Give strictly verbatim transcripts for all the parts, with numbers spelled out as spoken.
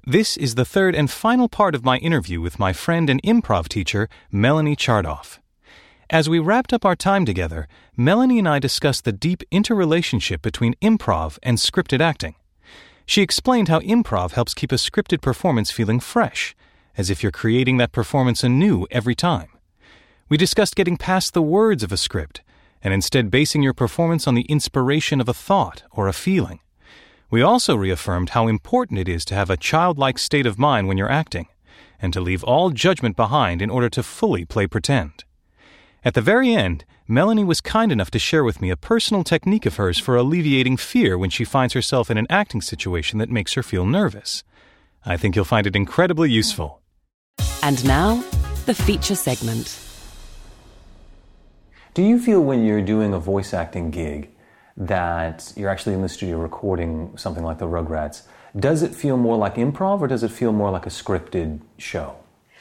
This is the third and final part of my interview with my friend and improv teacher, Melanie Chardoff. As we wrapped up our time together, Melanie and I discussed the deep interrelationship between improv and scripted acting. She explained how improv helps keep a scripted performance feeling fresh, as if you're creating that performance anew every time. We discussed getting past the words of a script, and instead basing your performance on the inspiration of a thought or a feeling. We also reaffirmed how important it is to have a childlike state of mind when you're acting, and to leave all judgment behind in order to fully play pretend. At the very end, Melanie was kind enough to share with me a personal technique of hers for alleviating fear when she finds herself in an acting situation that makes her feel nervous. I think you'll find it incredibly useful. And now, the feature segment. Do you feel when you're doing a voice acting gig that you're actually in the studio recording something like the Rugrats, does it feel more like improv or does it feel more like a scripted show?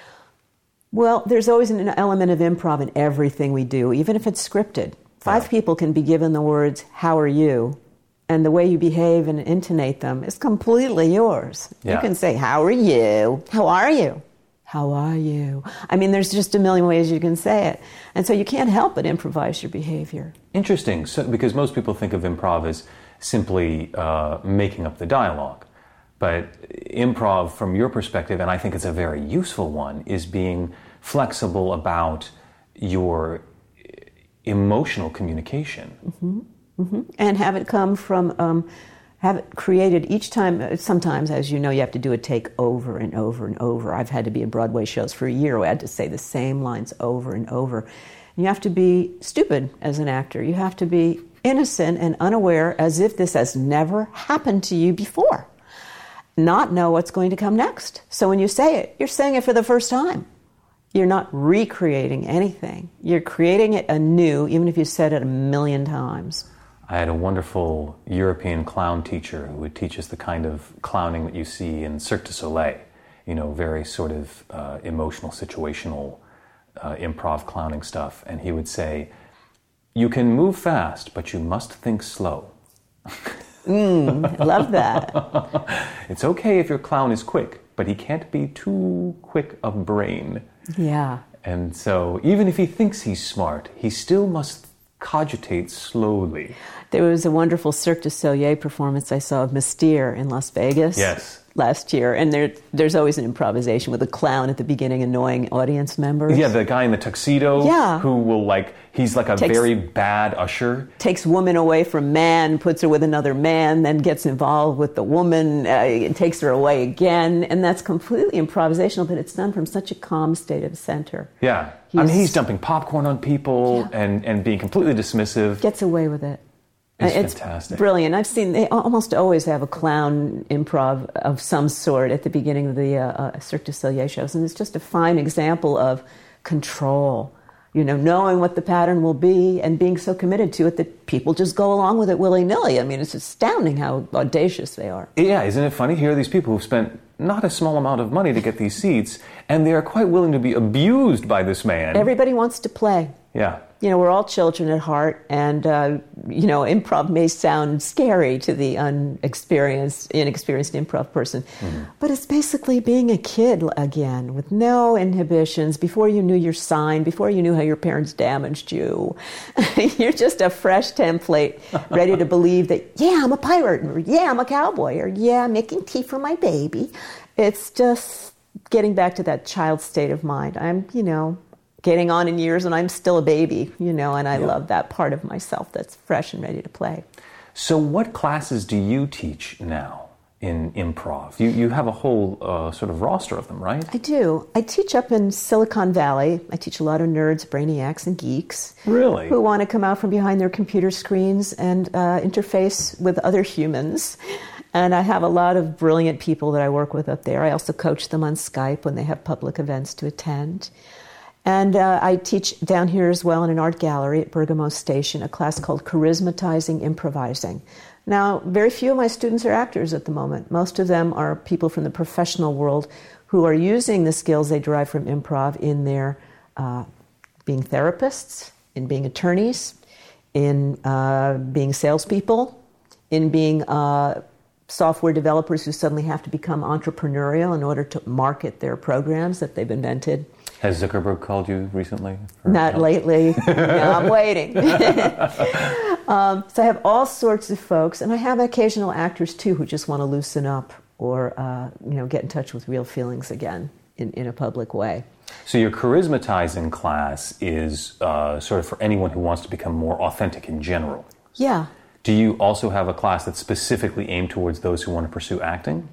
Well, there's always an element of improv in everything we do, even if it's scripted. Five yeah. people can be given the words, "How are you?" and the way you behave and intonate them is completely yours. Yeah. You can say, "How are you? How are you? How are you?" I mean, there's just a million ways you can say it. And so you can't help but improvise your behavior. Interesting, so, because most people think of improv as simply uh, making up the dialogue. But improv, from your perspective, and I think it's a very useful one, is being flexible about your emotional communication. Mm-hmm. Mm-hmm. And have it come from... Um, have it created each time. Sometimes, as you know, you have to do a take over and over and over. I've had to be in Broadway shows for a year where I had to say the same lines over and over. And you have to be stupid as an actor. You have to be innocent and unaware as if this has never happened to you before. Not know what's going to come next. So when you say it, you're saying it for the first time. You're not recreating anything. You're creating it anew, even if you said it a million times. I had a wonderful European clown teacher who would teach us the kind of clowning that you see in Cirque du Soleil, you know, very sort of uh, emotional, situational, uh, improv clowning stuff. And he would say, "You can move fast, but you must think slow." mm, I love that. It's okay if your clown is quick, but he can't be too quick of brain. Yeah. And so even if he thinks he's smart, he still must cogitate slowly. There was a wonderful Cirque du Soleil performance I saw of Mystere in Las Vegas yes. last year, and there, there's always an improvisation with a clown at the beginning annoying audience members. Yeah, the guy in the tuxedo yeah. who will like, he's like a takes, very bad usher. Takes woman away from man, puts her with another man, then gets involved with the woman, uh, and takes her away again, and that's completely improvisational, but it's done from such a calm state of center. Yeah. He's, I mean, he's dumping popcorn on people yeah. and, and being completely dismissive. Gets away with it. It's, it's fantastic. Brilliant. I've seen, they almost always have a clown improv of some sort at the beginning of the uh, uh, Cirque du Soleil shows, and it's just a fine example of control. You know, knowing what the pattern will be and being so committed to it that people just go along with it willy-nilly. I mean, it's astounding how audacious they are. Yeah, isn't it funny? Here are these people who've spent not a small amount of money to get these seats, and they are quite willing to be abused by this man. Everybody wants to play. Yeah. You know, we're all children at heart, and, uh, you know, improv may sound scary to the unexperienced, inexperienced improv person, mm-hmm. but it's basically being a kid again, with no inhibitions, before you knew your sign, before you knew how your parents damaged you. You're just a fresh template, ready to believe that, yeah, I'm a pirate, or yeah, I'm a cowboy, or yeah, I'm making tea for my baby. It's just getting back to that child state of mind. I'm, you know... getting on in years and I'm still a baby, you know, and I yeah. love that part of myself that's fresh and ready to play. So what classes do you teach now in improv? You you have a whole uh, sort of roster of them, right? I do. I teach up in Silicon Valley. I teach a lot of nerds, brainiacs, and geeks. Really? Who want to come out from behind their computer screens and uh, interface with other humans. And I have a lot of brilliant people that I work with up there. I also coach them on Skype when they have public events to attend. And uh, I teach down here as well in an art gallery at Bergamo Station, a class called Charismatizing Improvising. Now, very few of my students are actors at the moment. Most of them are people from the professional world who are using the skills they derive from improv in their uh, being therapists, in being attorneys, in uh, being salespeople, in being uh, software developers who suddenly have to become entrepreneurial in order to market their programs that they've invented. Has Zuckerberg called you recently? Not help? Lately. No, I'm waiting. um, so I have all sorts of folks, and I have occasional actors too who just want to loosen up or uh, you know, get in touch with real feelings again in, in a public way. So your charismatizing class is uh, sort of for anyone who wants to become more authentic in general. Yeah. Do you also have a class that's specifically aimed towards those who want to pursue acting?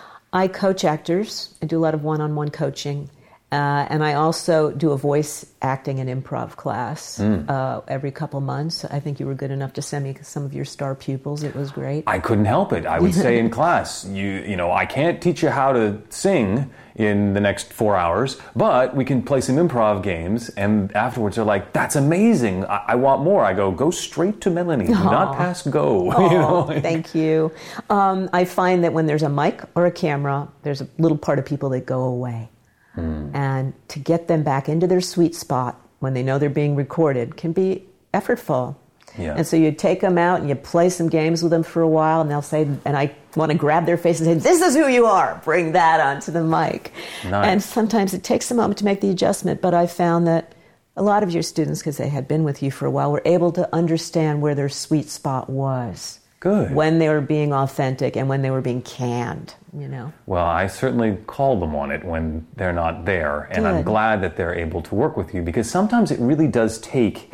I coach actors. I do a lot of one-on-one coaching. Uh, and I also do a voice acting and improv class mm. uh, every couple months. I think you were good enough to send me some of your star pupils. It was great. I couldn't help it. I would say in class, you you know, I can't teach you how to sing in the next four hours, but we can play some improv games. And afterwards, they're like, "That's amazing! I, I want more." I go, "Go straight to Melanie. Do Aww. not pass go." Aww, you know, like, thank you. Um, I find that when there's a mic or a camera, there's a little part of people that go away. Mm. And to get them back into their sweet spot when they know they're being recorded can be effortful. Yeah. And so you take them out and you play some games with them for a while, and they'll say, and I want to grab their face and say, "This is who you are." Bring that onto the mic. Nice. And sometimes it takes a moment to make the adjustment, but I found that a lot of your students, because they had been with you for a while, were able to understand where their sweet spot was. Good. When they were being authentic and when they were being canned, you know. Well, I certainly call them on it when they're not there. And Good. I'm glad that they're able to work with you, because sometimes it really does take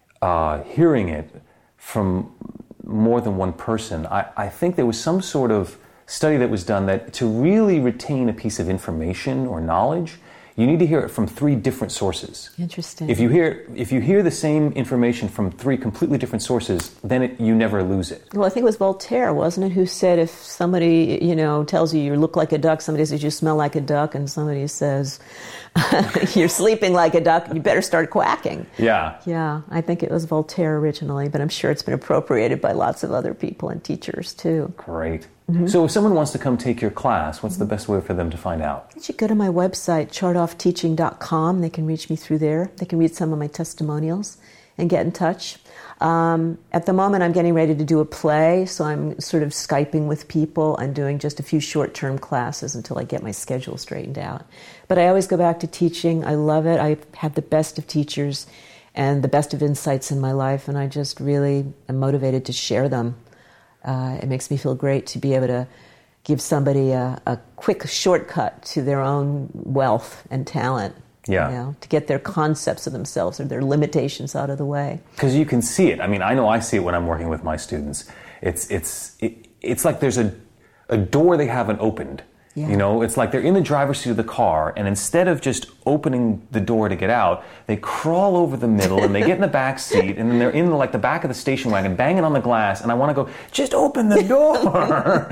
uh, hearing it from more than one person. I, I think there was some sort of study that was done that to really retain a piece of information or knowledge, you need to hear it from three different sources. Interesting. If you hear if you hear the same information from three completely different sources, then it, you never lose it. Well, I think it was Voltaire, wasn't it, who said if somebody, you know, tells you you look like a duck, somebody says you smell like a duck, and somebody says you're sleeping like a duck, you better start quacking. Yeah. Yeah, I think it was Voltaire originally, but I'm sure it's been appropriated by lots of other people and teachers too. Great. Mm-hmm. So if someone wants to come take your class, what's mm-hmm. the best way for them to find out? They should go to my website, chardoff teaching dot com. They can reach me through there. They can read some of my testimonials and get in touch. Um, at the moment, I'm getting ready to do a play, so I'm sort of Skyping with people. I'm doing just a few short-term classes until I get my schedule straightened out. But I always go back to teaching. I love it. I've had the best of teachers and the best of insights in my life, and I just really am motivated to share them. Uh, it makes me feel great to be able to give somebody a, a quick shortcut to their own wealth and talent. Yeah. You know, to get their concepts of themselves or their limitations out of the way. Because you can see it. I mean, I know I see it when I'm working with my students. It's it's it, it's like there's a a door they haven't opened. Yeah. You know, it's like they're in the driver's seat of the car, and instead of just opening the door to get out, they crawl over the middle and they get in the back seat, and then they're in like the back of the station wagon, banging on the glass. And I want to go, just open the door.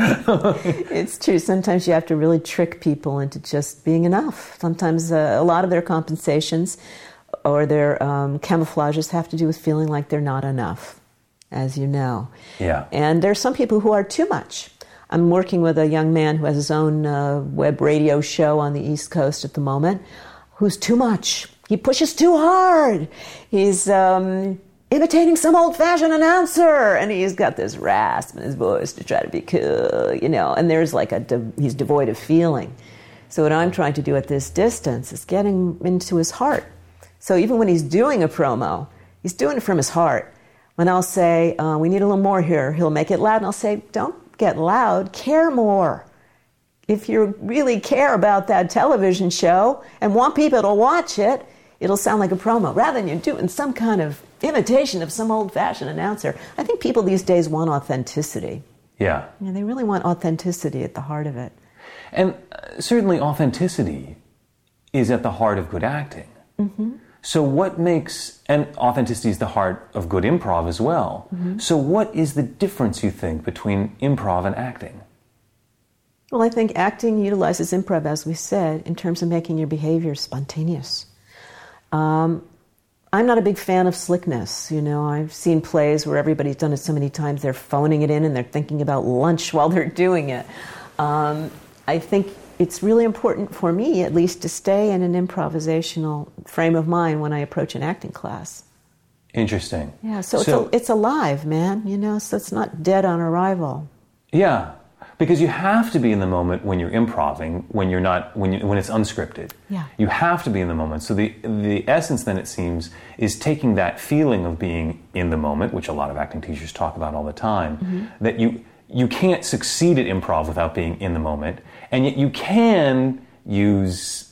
It's true. Sometimes you have to really trick people into just being enough. Sometimes uh, a lot of their compensations or their um, camouflages have to do with feeling like they're not enough, as you know. Yeah. And there's some people who are too much. I'm working with a young man who has his own uh, web radio show on the East Coast at the moment, who's too much. He pushes too hard. He's um, imitating some old-fashioned announcer, and he's got this rasp in his voice to try to be cool, you know, and there's like a, de- he's devoid of feeling. So what I'm trying to do at this distance is getting into his heart. So even when he's doing a promo, he's doing it from his heart. When I'll say, uh, we need a little more here, he'll make it loud, and I'll say, don't get loud, care more. If you really care about that television show and want people to watch it, it'll sound like a promo, rather than you doing some kind of imitation of some old-fashioned announcer. I think people these days want authenticity. Yeah. Yeah, they really want authenticity at the heart of it. And uh, certainly authenticity is at the heart of good acting. Mm-hmm. So what makes, and authenticity is the heart of good improv as well. Mm-hmm. So what is the difference, you think, between improv and acting? Well, I think acting utilizes improv, as we said, in terms of making your behavior spontaneous. Um, I'm not a big fan of slickness. You know, I've seen plays where everybody's done it so many times, they're phoning it in and they're thinking about lunch while they're doing it. Um, I think it's really important for me, at least, to stay in an improvisational frame of mind when I approach an acting class. Interesting. Yeah, so, so it's, a, it's alive, man, you know, so it's not dead on arrival. Yeah. Because you have to be in the moment when you're improving, when you're not, when you, when it's unscripted. Yeah. You have to be in the moment. So the the essence, then, it seems, is taking that feeling of being in the moment, which a lot of acting teachers talk about all the time, mm-hmm. that you you can't succeed at improv without being in the moment, and yet you can use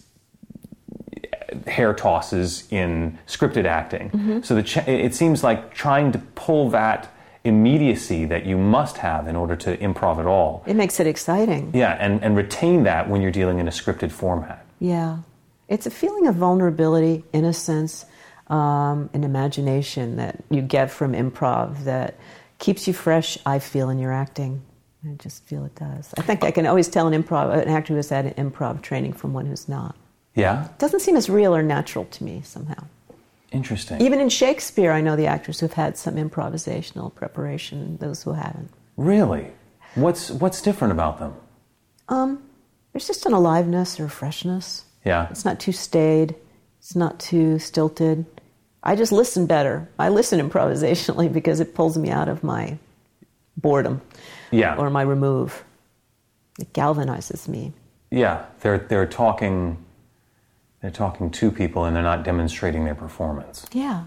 hair tosses in scripted acting. Mm-hmm. So the ch- it seems like trying to pull that immediacy that you must have in order to improv at all. It makes it exciting. Yeah, and, and retain that when you're dealing in a scripted format. Yeah. It's a feeling of vulnerability, innocence, um, and imagination that you get from improv that keeps you fresh, I feel, in your acting. I just feel it does. I think I can always tell an improv, an actor who has had an improv training from one who's not. Yeah? It doesn't seem as real or natural to me somehow. Interesting. Even in Shakespeare, I know the actors who've had some improvisational preparation, and those who haven't. Really? What's what's different about them? Um, there's just an aliveness or freshness. Yeah. It's not too staid. It's not too stilted. I just listen better. I listen improvisationally because it pulls me out of my boredom. Yeah. Or my remove. It galvanizes me. Yeah. They're they're talking. They're talking to people and they're not demonstrating their performance. Yeah.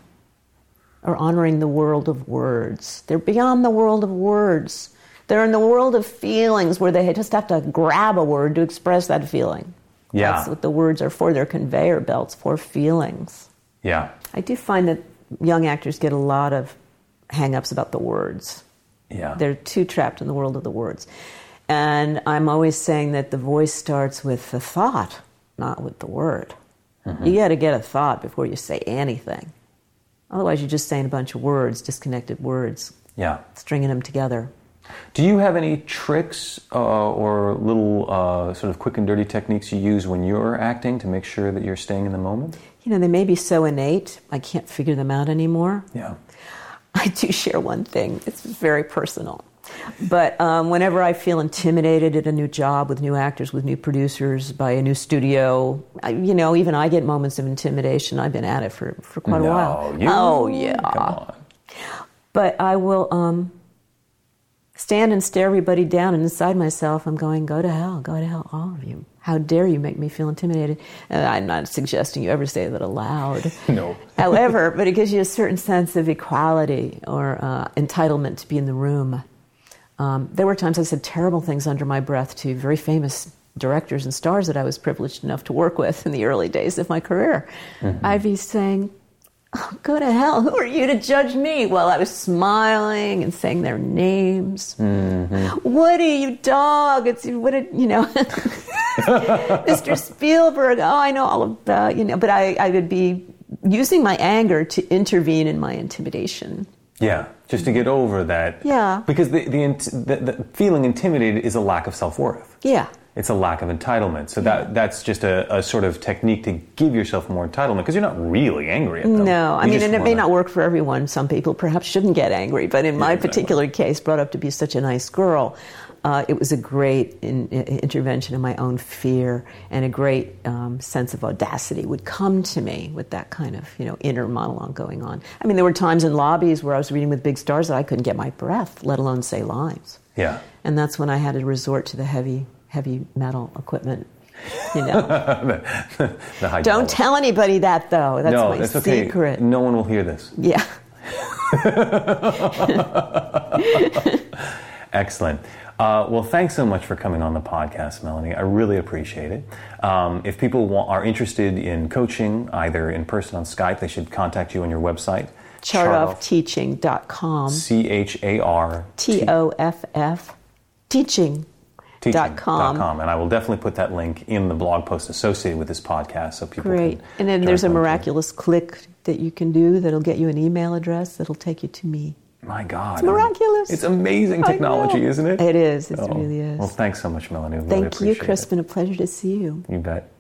Or honoring the world of words. They're beyond the world of words. They're in the world of feelings where they just have to grab a word to express that feeling. Yeah. That's what the words are for. They're conveyor belts for feelings. Yeah. I do find that young actors get a lot of hang-ups about the words. Yeah. They're too trapped in the world of the words. And I'm always saying that the voice starts with the thought, not with the word. Mm-hmm. You got to get a thought before you say anything. Otherwise, you're just saying a bunch of words, disconnected words. Yeah. Stringing them together. Do you have any tricks uh, or little uh, sort of quick and dirty techniques you use when you're acting to make sure that you're staying in the moment? You know, they may be so innate, I can't figure them out anymore. Yeah. I do share one thing. It's very personal. But um, whenever I feel intimidated at a new job with new actors, with new producers, by a new studio, I, you know, even I get moments of intimidation. I've been at it for, for quite no, a while. You? Oh, yeah. Come on. But I will um, stand and stare everybody down, and inside myself I'm going, go to hell, go to hell, all of you. How dare you make me feel intimidated? And I'm not suggesting you ever say that aloud. No. However, but it gives you a certain sense of equality or uh, entitlement to be in the room. Um, there were times I said terrible things under my breath to very famous directors and stars that I was privileged enough to work with in the early days of my career. Mm-hmm. I'd be saying, oh, go to hell, who are you to judge me? While I was smiling and saying their names. Mm-hmm. Woody, you dog, it's, what did, you know, Mister Spielberg, oh, I know all about, you know, but I, I would be using my anger to intervene in my intimidation. Yeah, just to get over that. Yeah. Because the the, the, the feeling intimidated is a lack of self-worth. Yeah. It's a lack of entitlement. So that yeah. that's just a, a sort of technique to give yourself more entitlement because you're not really angry at them. No, I you mean, and it wanna... may not work for everyone. Some people perhaps shouldn't get angry, but in my yeah, exactly. particular case, brought up to be such a nice girl, uh, it was a great in, in, intervention in my own fear, and a great um, sense of audacity would come to me with that kind of, you know, inner monologue going on. I mean, there were times in lobbies where I was reading with big stars that I couldn't get my breath, let alone say lines. Yeah. And that's when I had to resort to the heavy, heavy metal equipment. You know. the, the, the Don't tell anybody that, though. That's no, my that's okay. secret. No one will hear this. Yeah. Excellent. Uh, well, thanks so much for coming on the podcast, Melanie. I really appreciate it. Um, if people want, are interested in coaching, either in person on Skype, they should contact you on your website. chartoff teaching dot com. C H A R T O F F. Teaching. Teaching dot com. Dot com. And I will definitely put that link in the blog post associated with this podcast so people Great. can... And then there's a miraculous click that you can do that'll get you an email address that'll take you to me. My God. It's miraculous. It's amazing technology, isn't it? It is. It oh. really is. Well, thanks so much, Melanie. Really Thank you, Chris. it. It's been a pleasure to see you. You bet.